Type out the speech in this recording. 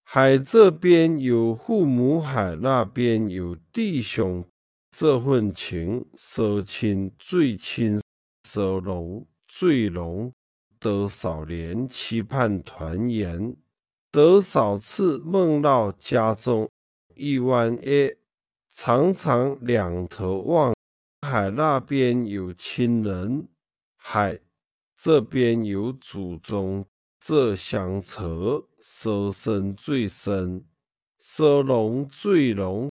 海这边有父母海，那边有弟兄，这份情说亲最亲，说浓最浓。多少年期盼团圆，多少次梦到家中。一弯月，常常两头望。海那边有亲人，海这边有祖宗。这相扯，说深最深，说浓最浓。